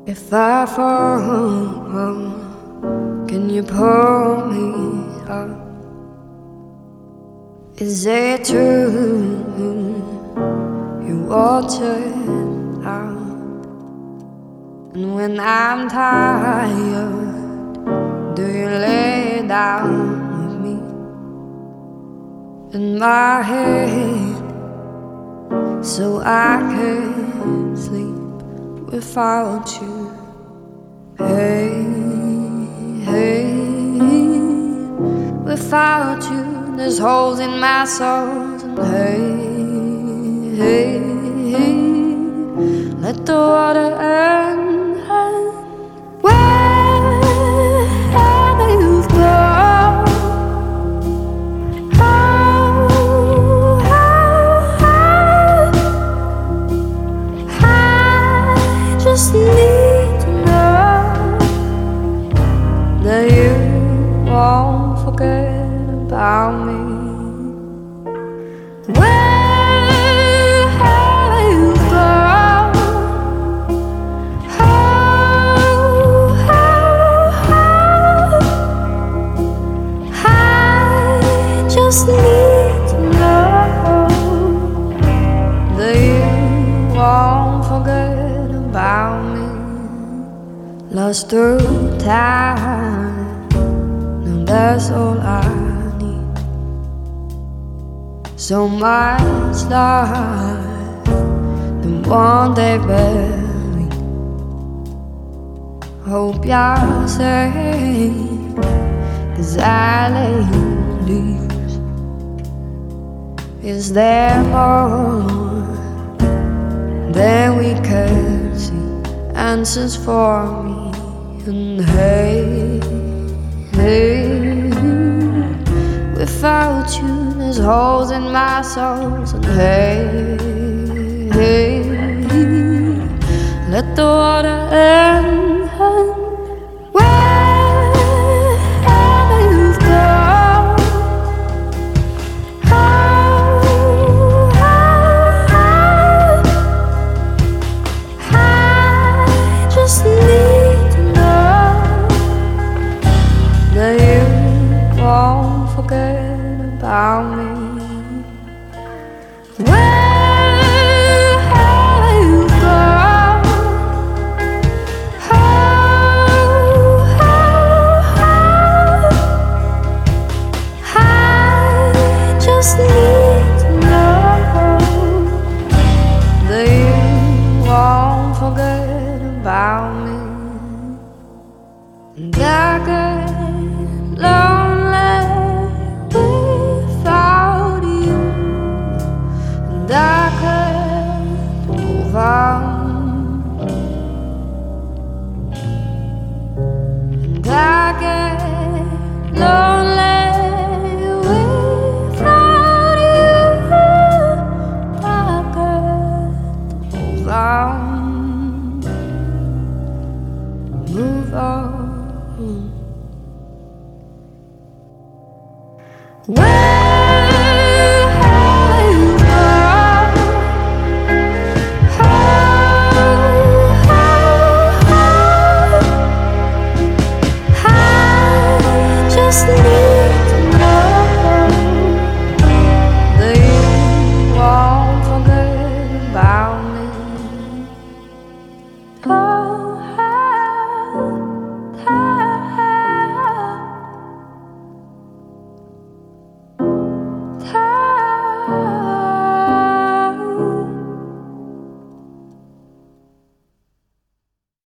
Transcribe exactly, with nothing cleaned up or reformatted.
If I fall, can you pull me up? Is it true you watered out? And when I'm tired, do you lay down with me in my head so I can sleep without you? Hey, hey, without you there's holes in my soul. And hey, hey, hey, let the water end. Where you've gone, oh, oh, oh, I just need to know that you won't forget about me. Where have you gone? Oh, oh, oh, I just need to know that you won't forget about me. Lost through time, and that's all I need. So much life, the one they buried. Hope you're safe, 'cause I lay leaves. Is there more than we can see? Answers for me. And hey, hey, without you there's holes in my soul. And hey, hey, let the water end. Wherever you've gone, oh, oh, oh, I just need to know that you won't forget about me. Where have you gone? Oh, oh, oh, I just need to know that you won't forget about me. And I get lonely without you, and I can't move on. And I get lonely without you, and I can't move on. Move on.